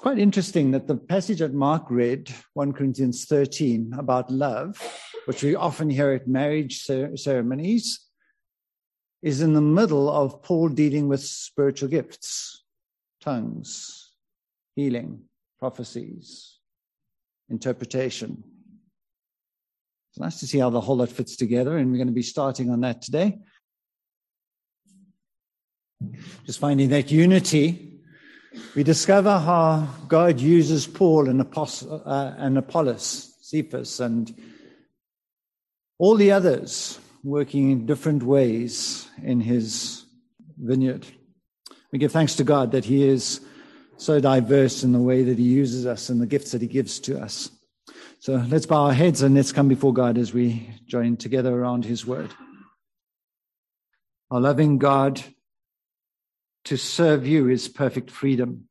quite interesting that the passage that Mark read, 1 Corinthians 13, about love, which we often hear at marriage ceremonies, is in the middle of Paul dealing with spiritual gifts, tongues, healing, prophecies, interpretation. It's nice to see how the whole lot fits together, and we're going to be starting on that today. Just finding that unity, we discover how God uses Paul and Apollos, Cephas, and all the others working in different ways in his vineyard. We give thanks to God that he is so diverse in the way that he uses us and the gifts that he gives to us. So let's bow our heads and let's come before God as we join together around his word. Our loving God, to serve you is perfect freedom.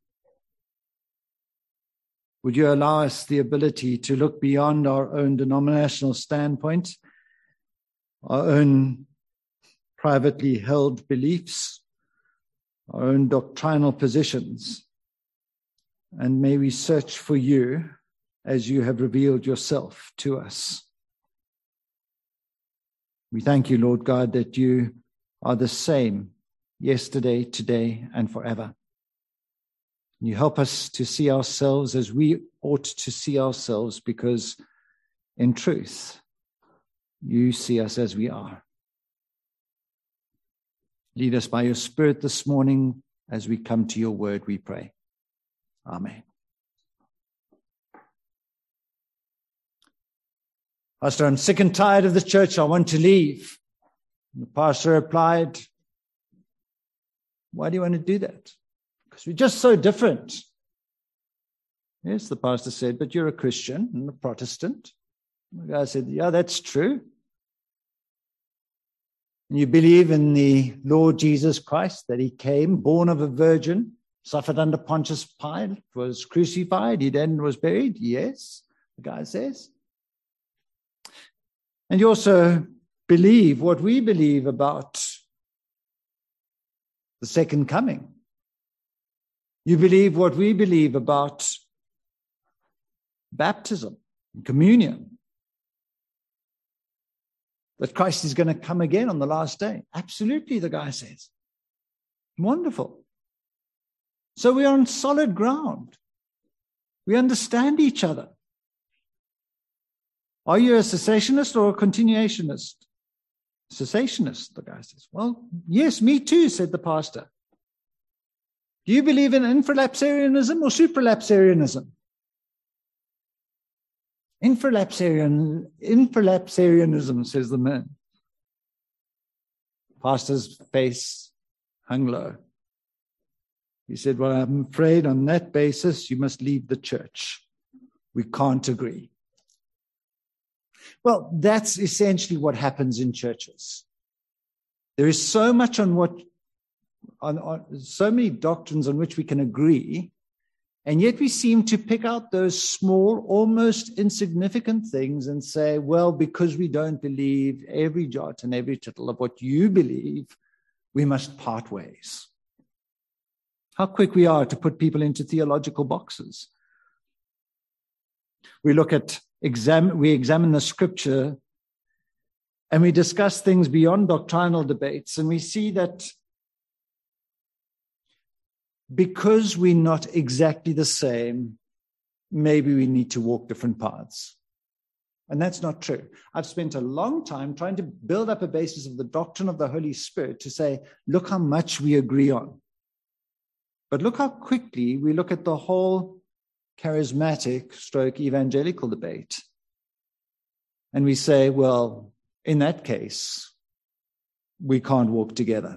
Would you allow us the ability to look beyond our own denominational standpoint, our own privately held beliefs, our own doctrinal positions, and may we search for you as you have revealed yourself to us. We thank you, Lord God, that you are the same yesterday, today, and forever. You help us to see ourselves as we ought to see ourselves, because in truth, you see us as we are. Lead us by your Spirit this morning as we come to your word, we pray. Amen. Pastor, I'm sick and tired of the church. I want to leave. And the pastor replied, why do you want to do that? Because we're just so different. Yes, the pastor said, but you're a Christian and a Protestant. And the guy said, yeah, that's true. And you believe in the Lord Jesus Christ, that he came, born of a virgin, suffered under Pontius Pilate, was crucified, he then was buried. Yes, the guy says. And you also believe what we believe about the second coming. You believe what we believe about baptism, communion, that Christ is going to come again on the last day. Absolutely, the guy says. Wonderful. So we are on solid ground. We understand each other. Are you a cessationist or a continuationist? Cessationist, the guy says. Well, yes, me too, said the pastor. Do you believe in infralapsarianism or supralapsarianism? Infralapsarianism, says the man. Pastor's face hung low. He said, well, I'm afraid on that basis, you must leave the church. We can't agree. Well, that's essentially what happens in churches. There is so much on so many doctrines on which we can agree, and yet we seem to pick out those small, almost insignificant things and say, well, because we don't believe every jot and every tittle of what you believe, we must part ways. How quick we are to put people into theological boxes. We examine the scripture and we discuss things beyond doctrinal debates, and we see that because we're not exactly the same, maybe we need to walk different paths. And that's not true. I've spent a long time trying to build up a basis of the doctrine of the Holy Spirit to say, look how much we agree on. But look how quickly we look at the whole charismatic / evangelical debate. And we say, well, in that case, we can't walk together.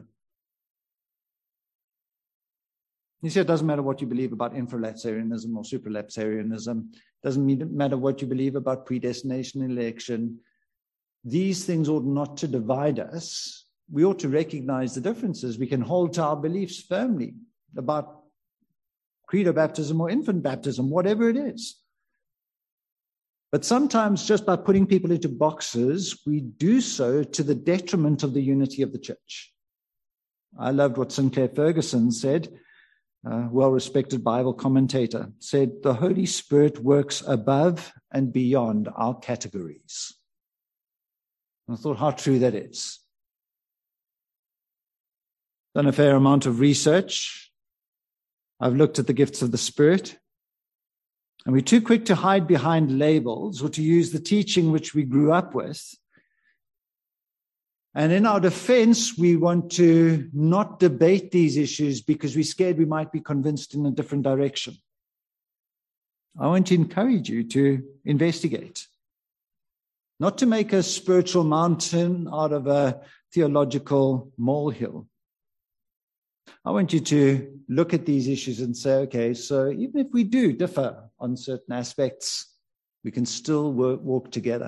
You see, it doesn't matter what you believe about infralapsarianism or supralapsarianism. It doesn't matter what you believe about predestination and election. These things ought not to divide us. We ought to recognize the differences. We can hold to our beliefs firmly about credo baptism or infant baptism, whatever it is. But sometimes just by putting people into boxes, we do so to the detriment of the unity of the church. I loved what Sinclair Ferguson said. a well-respected Bible commentator, said, the Holy Spirit works above and beyond our categories. And I thought how true that is. Done a fair amount of research. I've looked at the gifts of the Spirit. And we're too quick to hide behind labels or to use the teaching which we grew up with. And in our defense, we want to not debate these issues because we're scared we might be convinced in a different direction. I want to encourage you to investigate, not to make a spiritual mountain out of a theological molehill. I want you to look at these issues and say, okay, so even if we do differ on certain aspects, we can still walk together.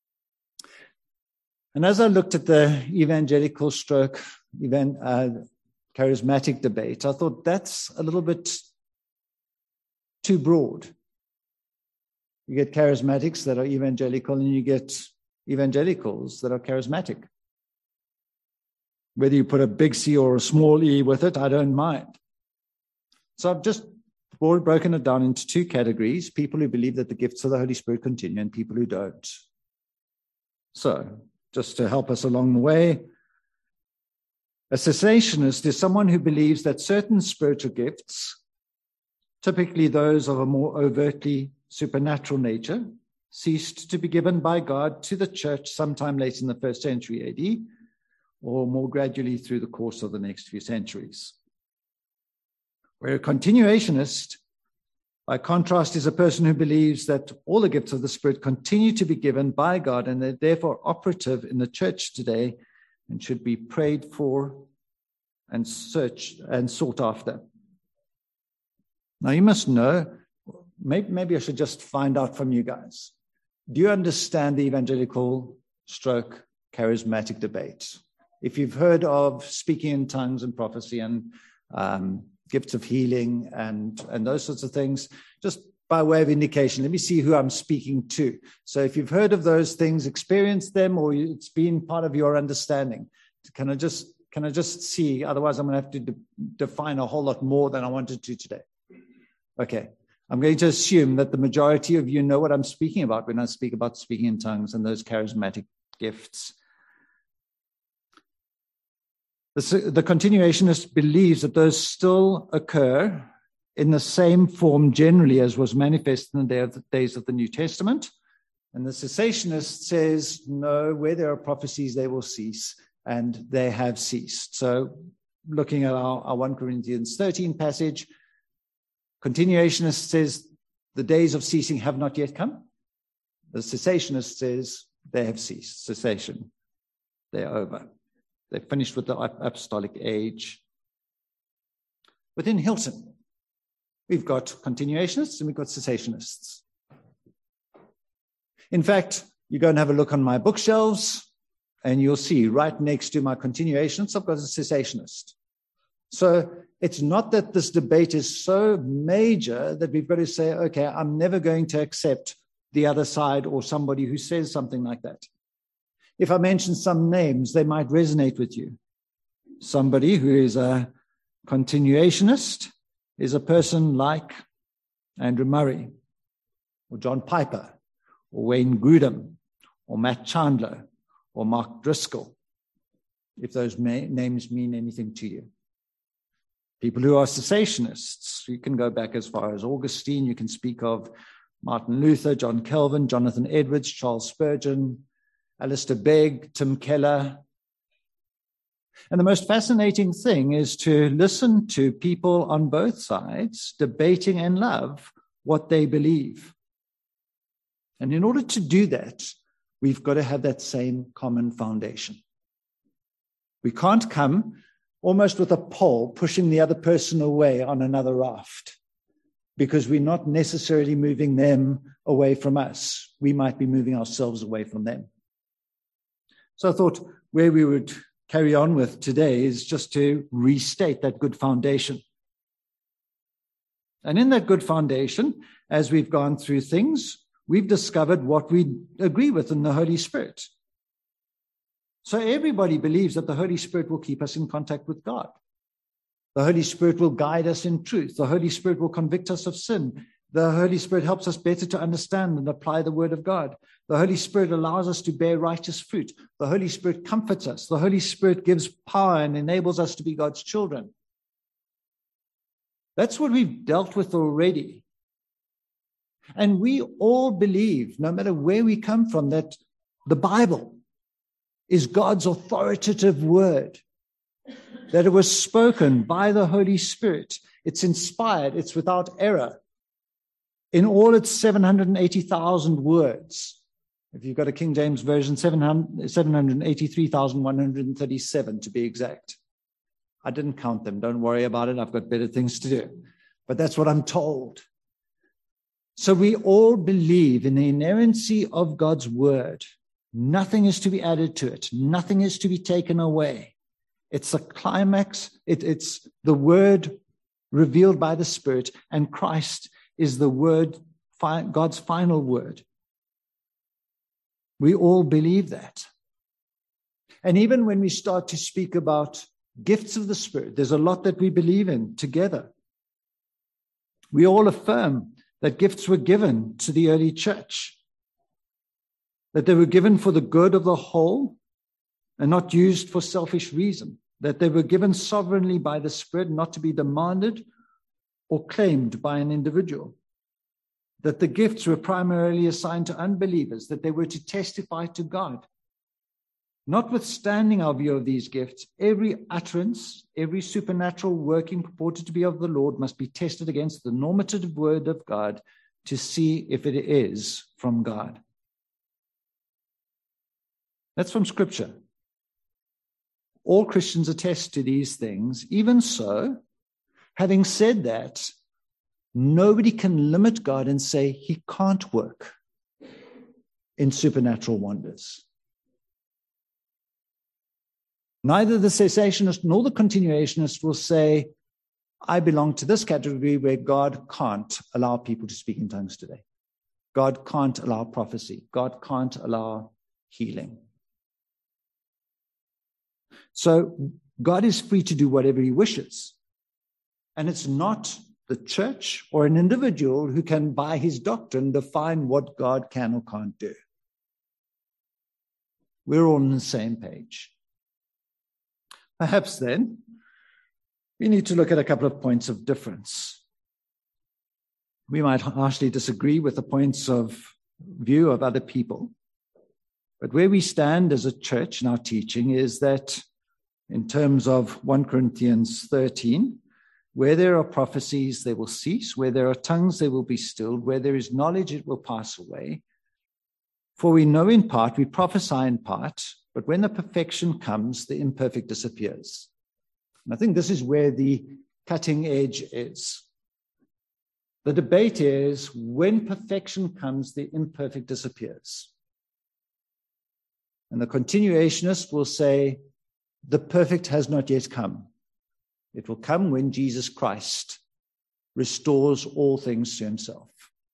And as I looked at the evangelical stroke charismatic debate, I thought that's a little bit too broad. You get charismatics that are evangelical, and you get evangelicals that are charismatic. Whether you put a big C or a small e with it, I don't mind. So I've just broken it down into two categories: people who believe that the gifts of the Holy Spirit continue and people who don't. So, just to help us along the way, a cessationist is someone who believes that certain spiritual gifts, typically those of a more overtly supernatural nature, ceased to be given by God to the church sometime late in the 1st century AD, or more gradually through the course of the next few centuries. Where a continuationist, by contrast, is a person who believes that all the gifts of the Spirit continue to be given by God and they're therefore operative in the church today and should be prayed for and searched and sought after. Now you must know, maybe I should just find out from you guys. Do you understand the evangelical stroke charismatic debate? If you've heard of speaking in tongues and prophecy and gifts of healing and those sorts of things, just by way of indication, let me see who I'm speaking to. So if you've heard of those things, experienced them, or it's been part of your understanding, can I just see? Otherwise, I'm going to have to define a whole lot more than I wanted to today. Okay. I'm going to assume that the majority of you know what I'm speaking about when I speak about speaking in tongues and those charismatic gifts. The continuationist believes that those still occur in the same form generally as was manifest in the days of the New Testament. And the cessationist says, no, where there are prophecies, they will cease, and they have ceased. So looking at our 1 Corinthians 13 passage, continuationist says the days of ceasing have not yet come. The cessationist says they have ceased. Cessation. They're over. They finished with the apostolic age. Within Hilton, we've got continuationists and we've got cessationists. In fact, you go and have a look on my bookshelves and you'll see right next to my continuationists, I've got a cessationist. So it's not that this debate is so major that we've got to say, okay, I'm never going to accept the other side or somebody who says something like that. If I mention some names, they might resonate with you. Somebody who is a continuationist is a person like Andrew Murray, or John Piper, or Wayne Grudem, or Matt Chandler, or Mark Driscoll, if those names mean anything to you. People who are cessationists, you can go back as far as Augustine, you can speak of Martin Luther, John Calvin, Jonathan Edwards, Charles Spurgeon, Alistair Begg, Tim Keller. And the most fascinating thing is to listen to people on both sides debating and love what they believe. And in order to do that, we've got to have that same common foundation. We can't come almost with a pole pushing the other person away on another raft because we're not necessarily moving them away from us. We might be moving ourselves away from them. So I thought where we would carry on with today is just to restate that good foundation. And in that good foundation, as we've gone through things, we've discovered what we agree with in the Holy Spirit. So everybody believes that the Holy Spirit will keep us in contact with God. The Holy Spirit will guide us in truth. The Holy Spirit will convict us of sin. The Holy Spirit helps us better to understand and apply the word of God. The Holy Spirit allows us to bear righteous fruit. The Holy Spirit comforts us. The Holy Spirit gives power and enables us to be God's children. That's what we've dealt with already. And we all believe, no matter where we come from, that the Bible is God's authoritative word, that it was spoken by the Holy Spirit. It's inspired. It's without error. In all its 780,000 words, if you've got a King James version, 783,137 to be exact. I didn't count them. Don't worry about it. I've got better things to do. But that's what I'm told. So we all believe in the inerrancy of God's word. Nothing is to be added to it. Nothing is to be taken away. It's a climax. It's the word revealed by the Spirit, and Christ is the word, God's final word. We all believe that. And even when we start to speak about gifts of the Spirit, there's a lot that we believe in together. We all affirm that gifts were given to the early church, that they were given for the good of the whole and not used for selfish reason, that they were given sovereignly by the Spirit, not to be demanded or claimed by an individual, that the gifts were primarily assigned to unbelievers, that they were to testify to God. Notwithstanding our view of these gifts, every utterance, every supernatural working purported to be of the Lord must be tested against the normative word of God to see if it is from God. That's from Scripture. All Christians attest to these things. Even so, having said that, nobody can limit God and say he can't work in supernatural wonders. Neither the cessationist nor the continuationist will say, I belong to this category where God can't allow people to speak in tongues today. God can't allow prophecy. God can't allow healing. So God is free to do whatever he wishes. And it's not the church or an individual who can, by his doctrine, define what God can or can't do. We're all on the same page. Perhaps then, we need to look at a couple of points of difference. We might harshly disagree with the points of view of other people. But where we stand as a church in our teaching is that in terms of 1 Corinthians 13, where there are prophecies, they will cease. Where there are tongues, they will be stilled. Where there is knowledge, it will pass away. For we know in part, we prophesy in part, but when the perfection comes, the imperfect disappears. And I think this is where the cutting edge is. The debate is, when perfection comes, the imperfect disappears. And the continuationist will say, the perfect has not yet come. It will come when Jesus Christ restores all things to himself.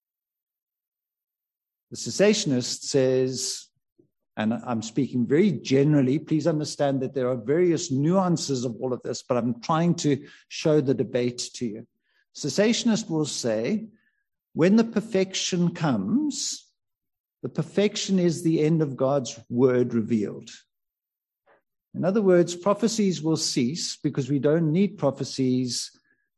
The cessationist says, and I'm speaking very generally, please understand that there are various nuances of all of this, but I'm trying to show the debate to you. Cessationist will say, when the perfection comes, the perfection is the end of God's word revealed. In other words, prophecies will cease because we don't need prophecies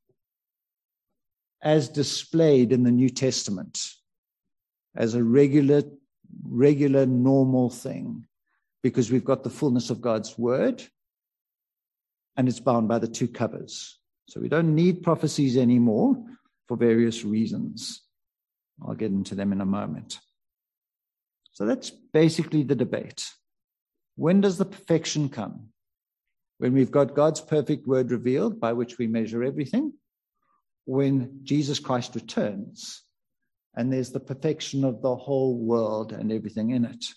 as displayed in the New Testament as a regular, normal thing, because we've got the fullness of God's word and it's bound by the two covers. So we don't need prophecies anymore for various reasons. I'll get into them in a moment. So that's basically the debate. When does the perfection come? When we've got God's perfect word revealed, by which we measure everything. When Jesus Christ returns, and there's the perfection of the whole world and everything in it.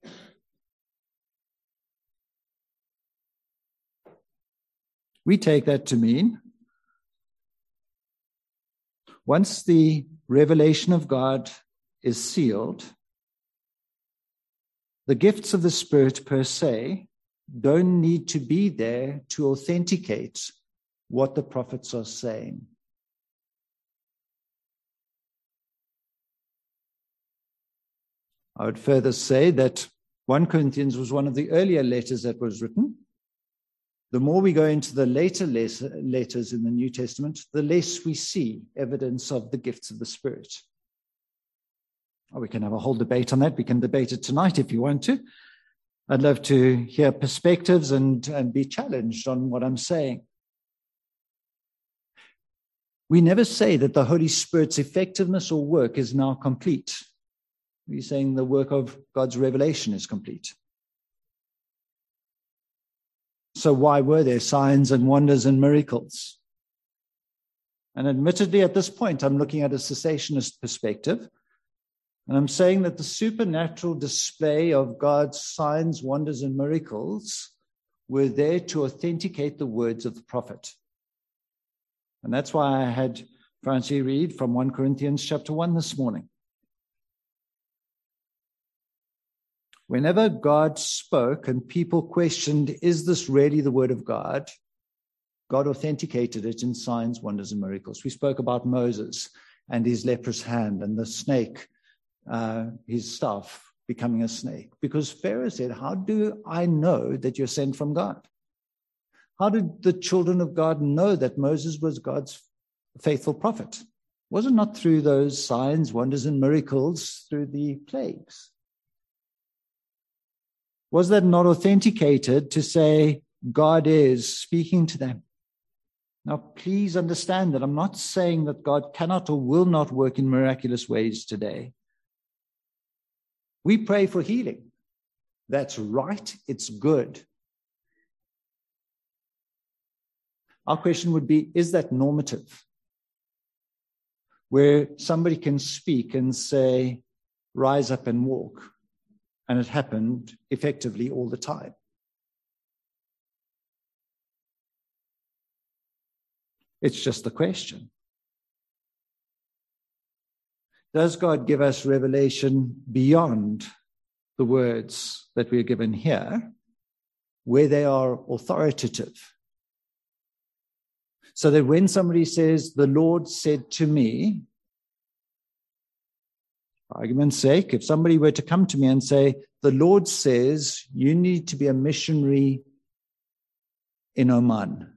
We take that to mean, once the revelation of God is sealed, the gifts of the Spirit per se don't need to be there to authenticate what the prophets are saying. I would further say that 1 Corinthians was one of the earlier letters that was written. The more we go into the later letters in the New Testament, the less we see evidence of the gifts of the Spirit. We can have a whole debate on that. We can debate it tonight if you want to. I'd love to hear perspectives and be challenged on what I'm saying. We never say that the Holy Spirit's effectiveness or work is now complete. We're saying the work of God's revelation is complete. So why were there signs and wonders and miracles? And admittedly, at this point, I'm looking at a cessationist perspective. And I'm saying that the supernatural display of God's signs, wonders, and miracles were there to authenticate the words of the prophet. And that's why I had Francie read from 1 Corinthians chapter 1 this morning. Whenever God spoke and people questioned, is this really the word of God? God authenticated it in signs, wonders, and miracles. We spoke about Moses and his leprous hand and the snake, his staff becoming a snake. Because Pharaoh said, how do I know that you're sent from God? How did the children of God know that Moses was God's faithful prophet? Was it not through those signs, wonders, and miracles through the plagues? Was that not authenticated to say God is speaking to them? Now, please understand that I'm not saying that God cannot or will not work in miraculous ways today. We pray for healing. That's right. It's good. Our question would be, is that normative? Where somebody can speak and say, rise up and walk. And it happened effectively all the time. It's just the question. Does God give us revelation beyond the words that we're given here, where they are authoritative? So that when somebody says, the Lord said to me, for argument's sake, if somebody were to come to me and say, the Lord says you need to be a missionary in Oman.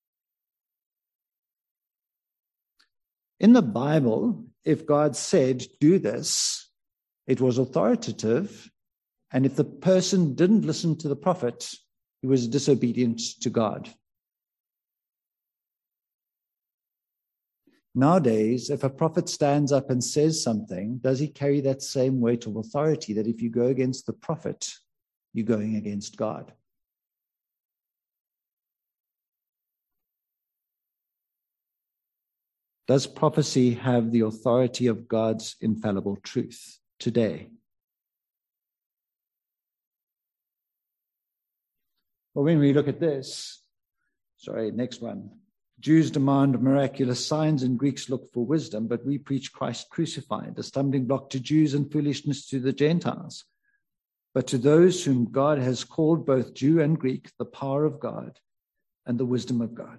In the Bible, if God said, do this, it was authoritative. And if the person didn't listen to the prophet, he was disobedient to God. Nowadays, if a prophet stands up and says something, does he carry that same weight of authority that if you go against the prophet, you're going against God? Does prophecy have the authority of God's infallible truth today? Well, when we look at this, next one. Jews demand miraculous signs and Greeks look for wisdom, but we preach Christ crucified, a stumbling block to Jews and foolishness to the Gentiles. But to those whom God has called, both Jew and Greek, the power of God and the wisdom of God.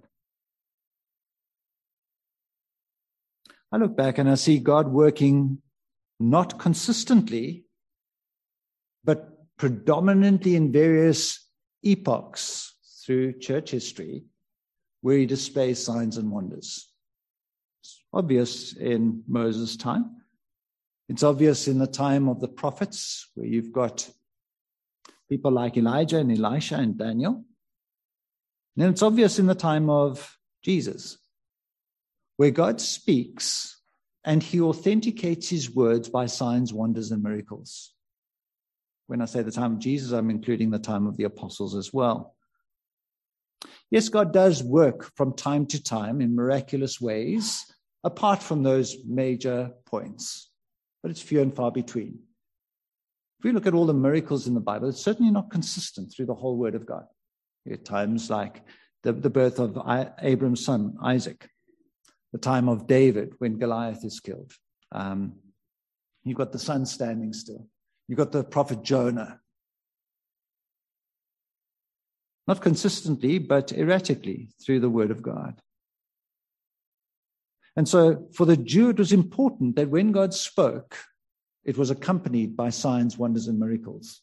I look back and I see God working not consistently, but predominantly in various epochs through church history, where he displays signs and wonders. It's obvious in Moses' time. It's obvious in the time of the prophets, where you've got people like Elijah and Elisha and Daniel. And it's obvious in the time of Jesus, where God speaks and he authenticates his words by signs, wonders, and miracles. When I say the time of Jesus, I'm including the time of the apostles as well. Yes, God does work from time to time in miraculous ways, apart from those major points, but it's few and far between. If we look at all the miracles in the Bible, it's certainly not consistent through the whole Word of God. At times like the birth of Abram's son, Isaac, the time of David when Goliath is killed. You've got the sun standing still. You've got the prophet Jonah. Not consistently, but erratically through the Word of God. And so for the Jew, it was important that when God spoke, it was accompanied by signs, wonders, and miracles.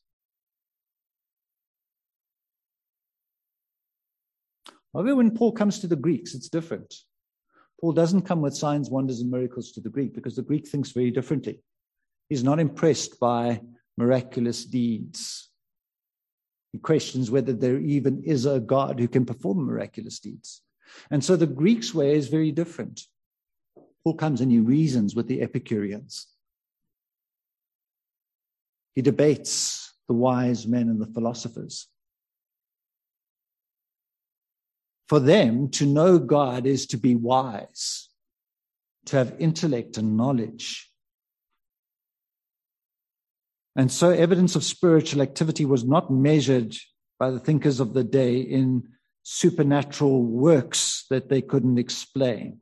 However, when Paul comes to the Greeks, it's different. Paul doesn't come with signs, wonders, and miracles to the Greek because the Greek thinks very differently. He's not impressed by miraculous deeds. He questions whether there even is a God who can perform miraculous deeds. And so the Greek's way is very different. Paul comes and he reasons with the Epicureans. He debates the wise men and the philosophers. For them, to know God is to be wise, to have intellect and knowledge. And so evidence of spiritual activity was not measured by the thinkers of the day in supernatural works that they couldn't explain.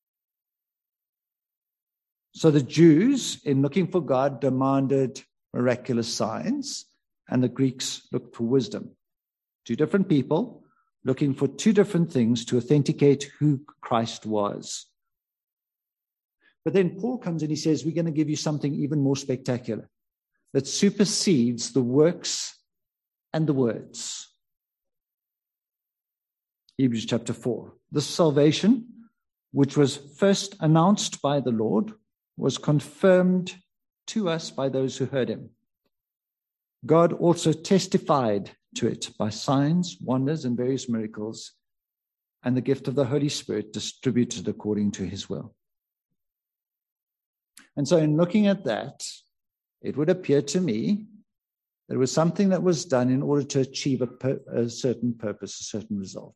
So the Jews, in looking for God, demanded miraculous signs, and the Greeks looked for wisdom. Two different people looking for two different things to authenticate who Christ was. But then Paul comes and he says, we're going to give you something even more spectacular that supersedes the works and the words. Hebrews chapter 4. This salvation, which was first announced by the Lord, was confirmed to us by those who heard him. God also testified to it by signs, wonders, and various miracles, and the gift of the Holy Spirit distributed according to his will. And so in looking at that, it would appear to me that it was something that was done in order to achieve a certain purpose, a certain result.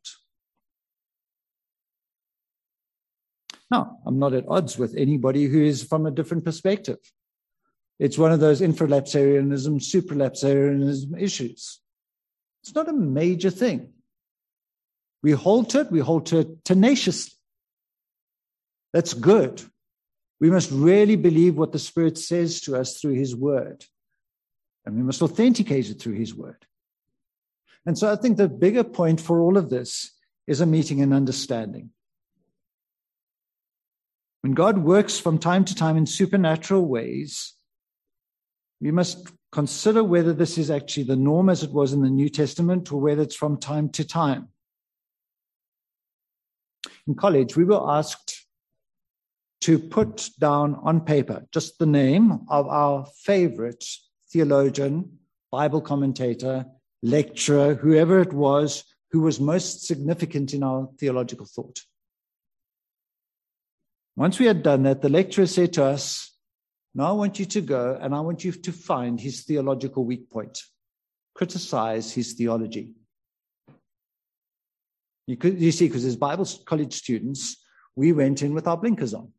Now, I'm not at odds with anybody who is from a different perspective. It's one of those infralapsarianism, supralapsarianism issues. It's not a major thing. We hold to it tenaciously. That's good. We must really believe what the Spirit says to us through his word. And we must authenticate it through his word. And so I think the bigger point for all of this is a meeting and understanding. When God works from time to time in supernatural ways, we must consider whether this is actually the norm as it was in the New Testament or whether it's from time to time. In college, we were asked to put down on paper just the name of our favorite theologian, Bible commentator, lecturer, whoever it was, who was most significant in our theological thought. Once we had done that, the lecturer said to us, now I want you to go and I want you to find his theological weak point. Criticize his theology. You see, because as Bible college students, we went in with our blinkers on.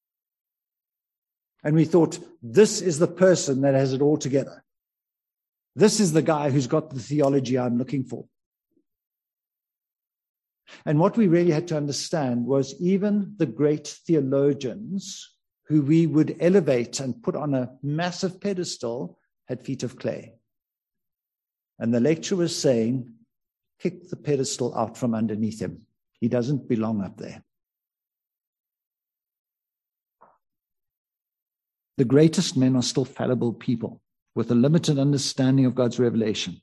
And we thought, this is the person that has it all together. This is the guy who's got the theology I'm looking for. And what we really had to understand was even the great theologians who we would elevate and put on a massive pedestal had feet of clay. And the lecturer was saying, kick the pedestal out from underneath him. He doesn't belong up there. The greatest men are still fallible people with a limited understanding of God's revelation.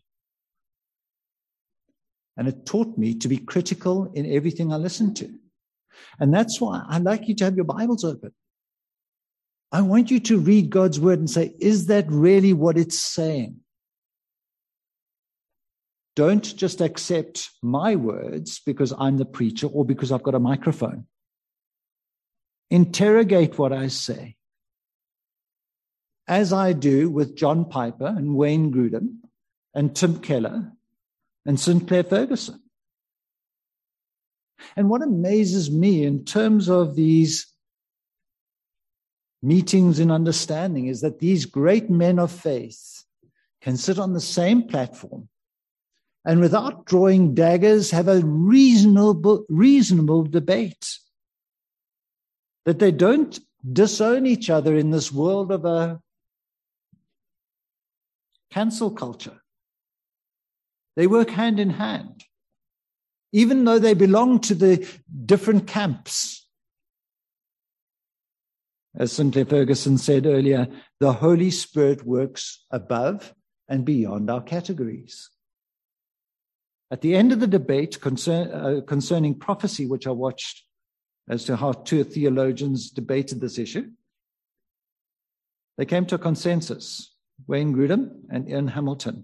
And it taught me to be critical in everything I listened to. And that's why I'd like you to have your Bibles open. I want you to read God's word and say, is that really what it's saying? Don't just accept my words because I'm the preacher or because I've got a microphone. Interrogate what I say. As I do with John Piper and Wayne Grudem and Tim Keller and Sinclair Ferguson. And what amazes me in terms of these meetings in understanding is that these great men of faith can sit on the same platform and without drawing daggers have a reasonable debate. That they don't disown each other in this world of a cancel culture. They work hand in hand, even though they belong to the different camps. As Sinclair Ferguson said earlier, the Holy Spirit works above and beyond our categories. At the end of the debate concerning prophecy, which I watched as to how two theologians debated this issue, they came to a consensus, Wayne Grudem and Ian Hamilton.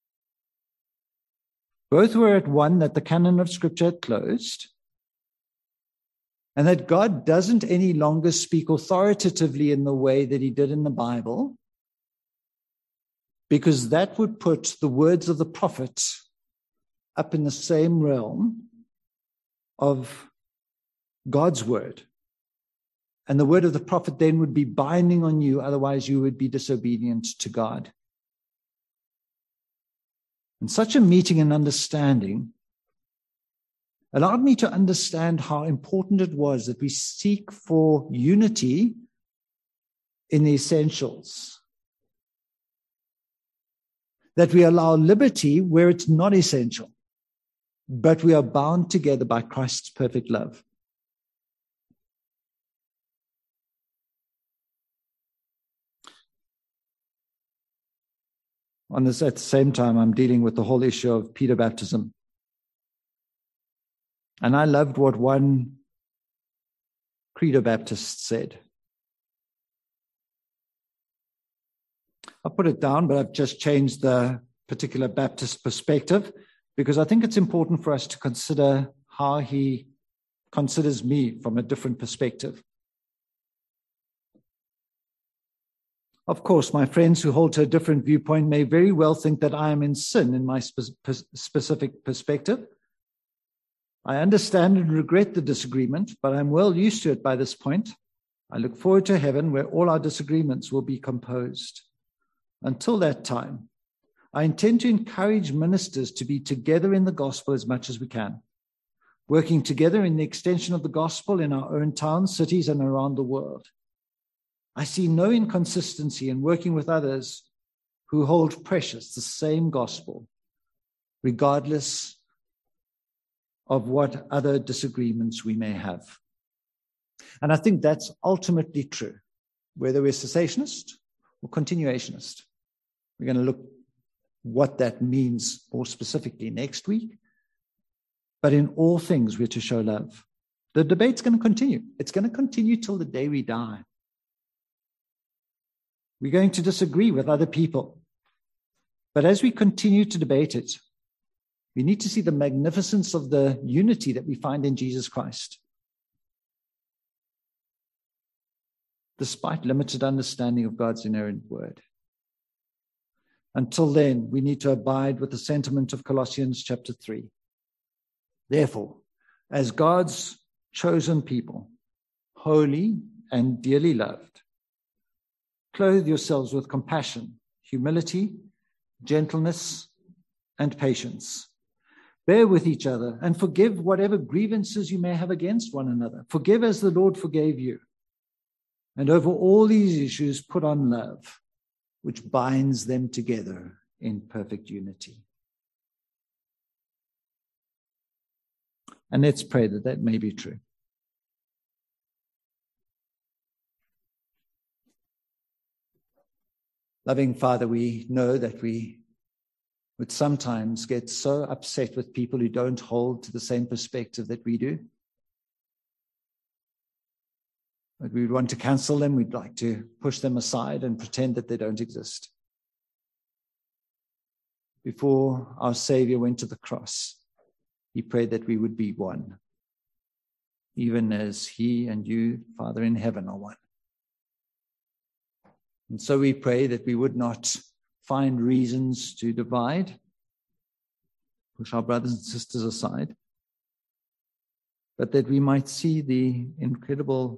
Both were at one that the canon of Scripture had closed, and that God doesn't any longer speak authoritatively in the way that he did in the Bible, because that would put the words of the prophet up in the same realm of God's word. And the word of the prophet then would be binding on you, otherwise you would be disobedient to God. And such a meeting and understanding allowed me to understand how important it was that we seek for unity in the essentials. That we allow liberty where it's not essential, but we are bound together by Christ's perfect love. On this, at the same time, I'm dealing with the whole issue of Peter baptism. And I loved what one Credo Baptist said. I put it down, but I've just changed the particular Baptist perspective because I think it's important for us to consider how he considers me from a different perspective. Of course, my friends who hold to a different viewpoint may very well think that I am in sin in my specific perspective. I understand and regret the disagreement, but I'm well used to it by this point. I look forward to heaven where all our disagreements will be composed. Until that time, I intend to encourage ministers to be together in the gospel as much as we can, working together in the extension of the gospel in our own towns, cities, and around the world. I see no inconsistency in working with others who hold precious the same gospel, regardless of what other disagreements we may have. And I think that's ultimately true, whether we're cessationist or continuationist. We're going to look what that means more specifically next week. But in all things, we're to show love. The debate's going to continue. It's going to continue till the day we die. We're going to disagree with other people. But as we continue to debate it, we need to see the magnificence of the unity that we find in Jesus Christ. Despite limited understanding of God's inerrant word. Until then, we need to abide with the sentiment of Colossians chapter 3. Therefore, as God's chosen people, holy and dearly loved, clothe yourselves with compassion, humility, gentleness, and patience. Bear with each other and forgive whatever grievances you may have against one another. Forgive as the Lord forgave you. And over all these issues, put on love, which binds them together in perfect unity. And let's pray that that may be true. Loving Father, we know that we would sometimes get so upset with people who don't hold to the same perspective that we do. But we would want to cancel them. We'd like to push them aside and pretend that they don't exist. Before our Savior went to the cross, he prayed that we would be one, even as he and you, Father in heaven, are one. And so we pray that we would not find reasons to divide, push our brothers and sisters aside, but that we might see the incredible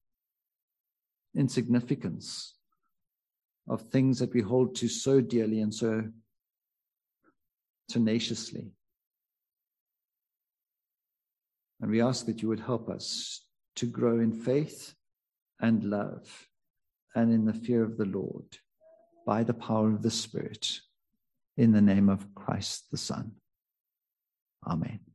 insignificance of things that we hold to so dearly and so tenaciously. And we ask that you would help us to grow in faith and love and in the fear of the Lord by the power of the Spirit, in the name of Christ the Son. Amen.